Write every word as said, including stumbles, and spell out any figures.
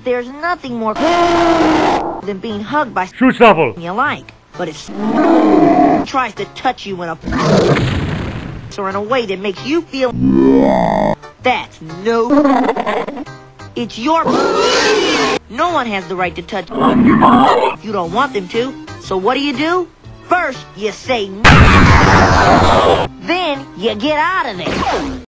There's nothing more than being hugged by Shushable. you like, but it tries to touch you in a or in a way that makes you feel that's no. It's your. No one has the right to touch you. You don't want them to. So what do you do? First, you say no. Then you get out of there.